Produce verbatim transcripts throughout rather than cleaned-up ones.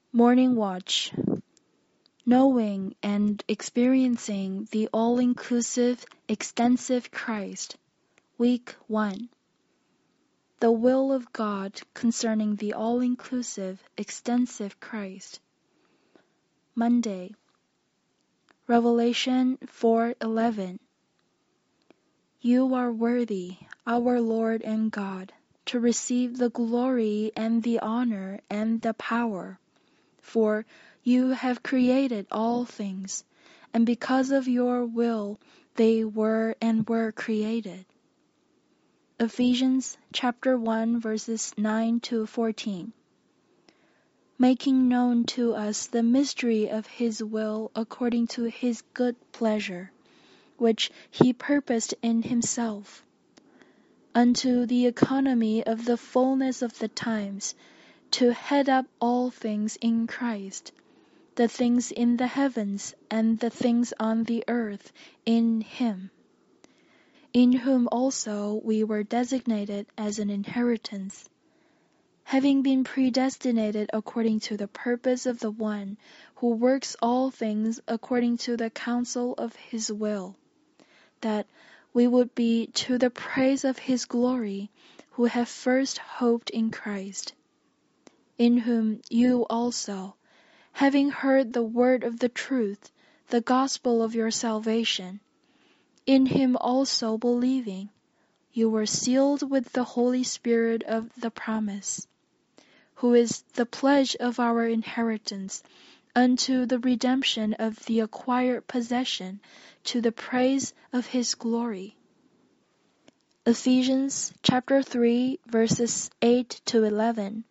Morning Watch. Knowing and experiencing the all-inclusive, extensive Christ. Week one. The will of God concerning the all-inclusive, extensive Christ. Monday. Revelation four eleven. You are worthy, our Lord and God, to receive the glory and the honor and the power, for you have created all things, and because of your will they were and were created. Ephesians chapter one verses nine to fourteen. Making known to us the mystery of his will according to his good pleasure, which he purposed in himself, unto the economy of the fullness of the times, to head up all things in Christ, the things in the heavens and the things on the earth in him, in whom also we were designated as an inheritance, having been predestinated according to the purpose of the one who works all things according to the counsel of his will, that we would be to the praise of his glory, who have first hoped in Christ, in whom you also, having heard the word of the truth, the gospel of your salvation, in him also believing, you were sealed with the Holy Spirit of the promise, who is the pledge of our inheritance, unto the redemption of the acquired possession, to the praise of his glory. Ephesians chapter three verses eight to eleven.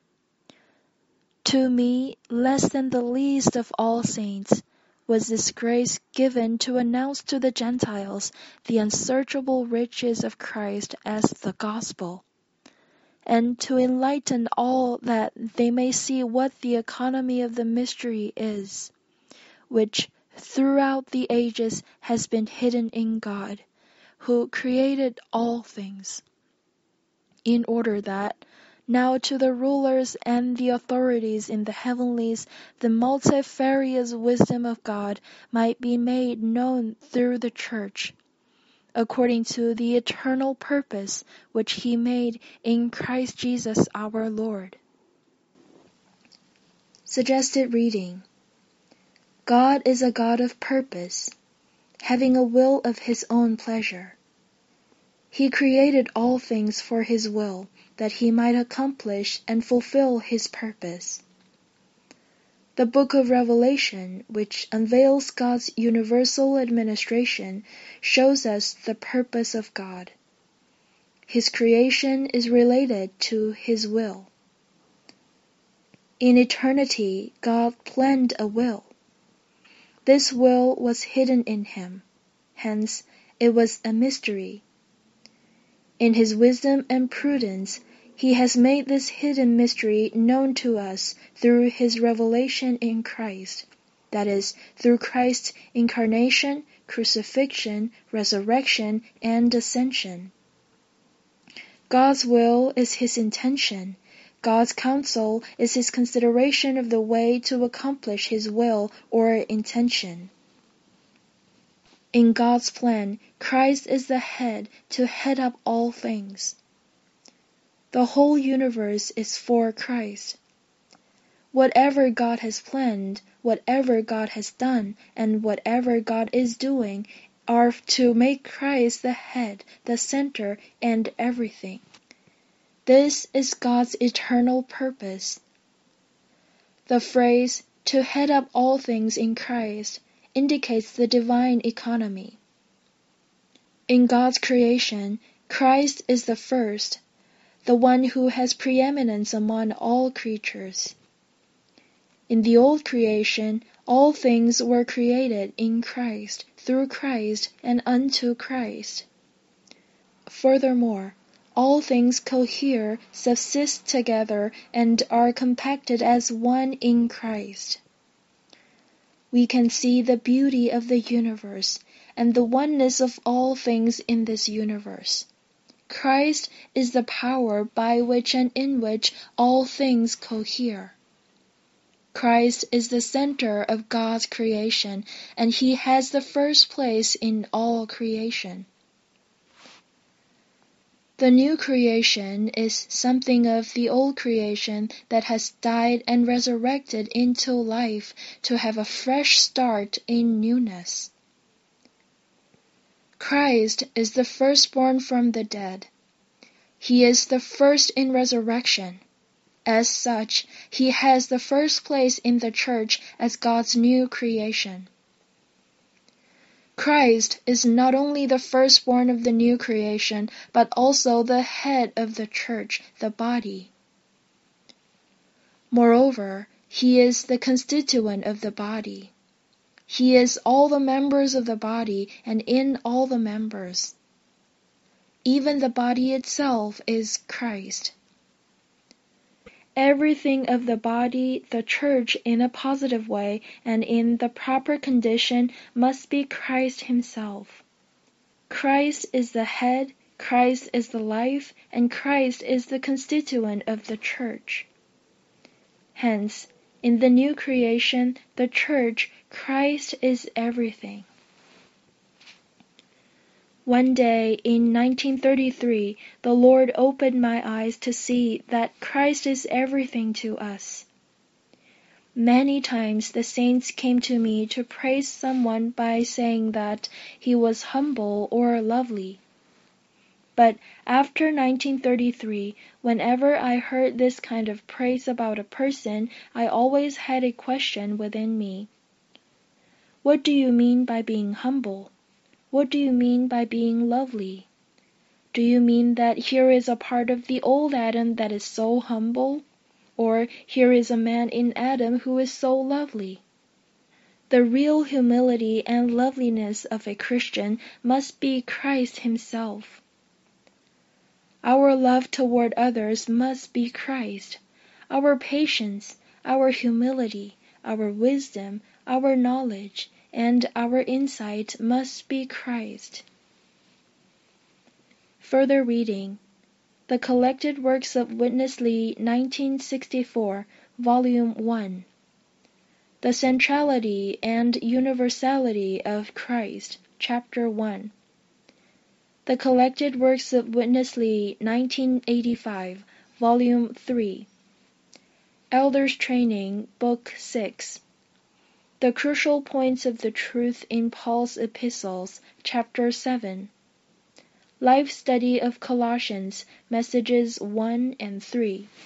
To me, less than the least of all saints, was this grace given to announce to the Gentiles the unsearchable riches of Christ as the gospel, and to enlighten all that they may see what the economy of the mystery is, which throughout the ages has been hidden in God, who created all things, in order that now to the rulers and the authorities in the heavenlies the multifarious wisdom of God might be made known through the church, according to the eternal purpose which he made in Christ Jesus our Lord. Suggested reading. God is a God of purpose, having a will of his own pleasure. He created all things for his will, that he might accomplish and fulfill his purpose. The book of Revelation, which unveils God's universal administration, shows us the purpose of God. His creation is related to his will. In eternity, God planned a will. This will was hidden in him, hence it was a mystery. In his wisdom and prudence, he has made this hidden mystery known to us through his revelation in Christ, that is, through Christ's incarnation, crucifixion, resurrection, and ascension. God's will is his intention. God's counsel is his consideration of the way to accomplish his will or intention. In God's plan, Christ is the head to head up all things. The whole universe is for Christ. Whatever God has planned, whatever God has done, and whatever God is doing are to make Christ the head, the center, and everything. This is God's eternal purpose. The phrase, to head up all things in Christ, indicates the divine economy. In God's creation, Christ is the first, the one who has preeminence among all creatures. In the old creation, all things were created in Christ, through Christ, and unto Christ. Furthermore, all things cohere, subsist together, and are compacted as one in Christ. We can see the beauty of the universe and the oneness of all things in this universe. Christ is the power by which and in which all things cohere. Christ is the center of God's creation, and he has the first place in all creation. The new creation is something of the old creation that has died and resurrected into life to have a fresh start in newness. Christ is the firstborn from the dead. He is the first in resurrection. As such, he has the first place in the church as God's new creation. Christ is not only the firstborn of the new creation, but also the head of the church, the body. Moreover, he is the constituent of the body. He is all the members of the body and in all the members. Even the body itself is Christ. Everything of the body, the church, in a positive way and in the proper condition must be Christ himself. Christ is the head, Christ is the life, and Christ is the constituent of the church. Hence, in the new creation, the church, Christ is everything. One day in nineteen thirty-three, the Lord opened my eyes to see that Christ is everything to us. Many times the saints came to me to praise someone by saying that he was humble or lovely. But after nineteen thirty-three, whenever I heard this kind of praise about a person, I always had a question within me. What do you mean by being humble? What do you mean by being lovely? Do you mean that here is a part of the old Adam that is so humble? Or here is a man in Adam who is so lovely? The real humility and loveliness of a Christian must be Christ himself. Our love toward others must be Christ. Our patience, our humility, our wisdom, our knowledge, and our insight must be Christ. Further reading. The Collected Works of Witness Lee, nineteen sixty-four, Volume one. The Centrality and Universality of Christ, Chapter one. The Collected Works of Witness Lee, nineteen eighty-five, Volume three. Elders' Training, Book six. The Crucial Points of the Truth in Paul's Epistles, Chapter seven. Life Study of Colossians, Messages one and three.